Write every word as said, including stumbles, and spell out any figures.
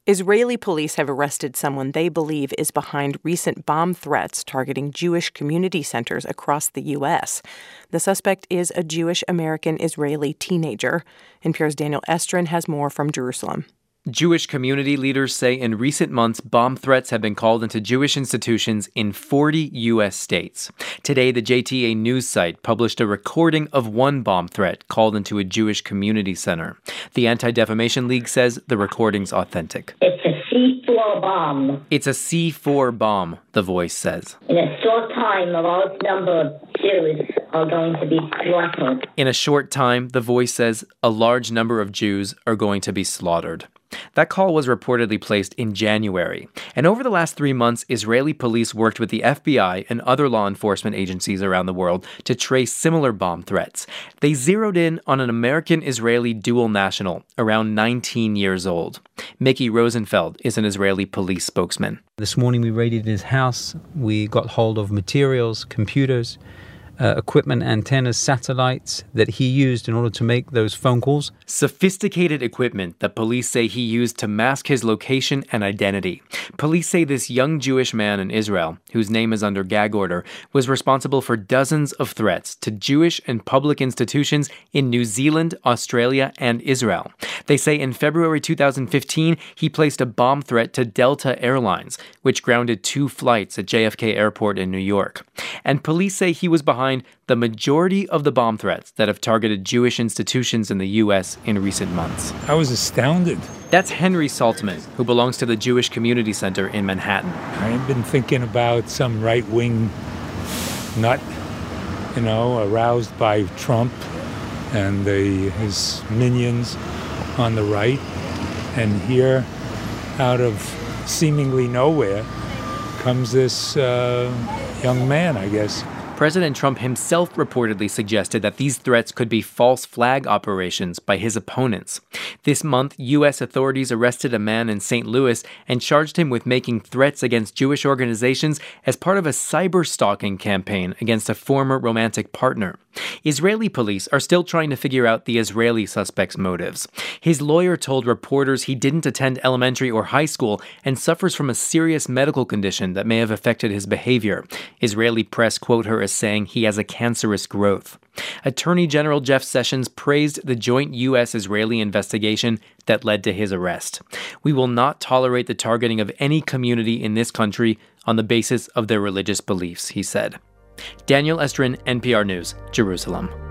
Israeli police have arrested someone they believe is behind recent bomb threats targeting Jewish community centers across the U S. The suspect is a Jewish-American Israeli teenager. N P R's Daniel Estrin has more from Jerusalem. Jewish community leaders say in recent months, bomb threats have been called into Jewish institutions in forty U S states. Today, the J T A news site published a recording of one bomb threat called into a Jewish community center. The Anti-Defamation League says the recording's authentic. It's a C four bomb. It's a C four bomb, the Voice says. In a short time, a large number of Jews are going to be slaughtered. In a short time, the Voice says, a large number of Jews are going to be slaughtered. That call was reportedly placed in January. And over the last three months, Israeli police worked with the F B I and other law enforcement agencies around the world to trace similar bomb threats. They zeroed in on an American-Israeli dual national, around nineteen years old. Mickey Rosenfeld is an Israeli police spokesman. This morning we raided his house. We got hold of materials, computers, Uh, equipment, antennas, satellites that he used in order to make those phone calls. Sophisticated equipment that police say he used to mask his location and identity. Police say this young Jewish man in Israel, whose name is under gag order, was responsible for dozens of threats to Jewish and public institutions in New Zealand, Australia, and Israel. They say in February two thousand fifteen, he placed a bomb threat to Delta Airlines, which grounded two flights at J F K Airport in New York. And police say he was behind the majority of the bomb threats that have targeted Jewish institutions in the U S in recent months. I was astounded. That's Henry Saltman, who belongs to the Jewish Community Center in Manhattan. I've been thinking about some right-wing nut, you know, aroused by Trump and the, his minions on the right. And here, out of seemingly nowhere, comes this uh, young man, I guess. President Trump himself reportedly suggested that these threats could be false flag operations by his opponents. This month, U S authorities arrested a man in Saint Louis and charged him with making threats against Jewish organizations as part of a cyber-stalking campaign against a former romantic partner. Israeli police are still trying to figure out the Israeli suspect's motives. His lawyer told reporters he didn't attend elementary or high school and suffers from a serious medical condition that may have affected his behavior. Israeli press quote her as saying he has a cancerous growth. Attorney General Jeff Sessions praised the joint U S-Israeli investigation that led to his arrest. We will not tolerate the targeting of any community in this country on the basis of their religious beliefs, he said. Daniel Estrin, N P R News, Jerusalem.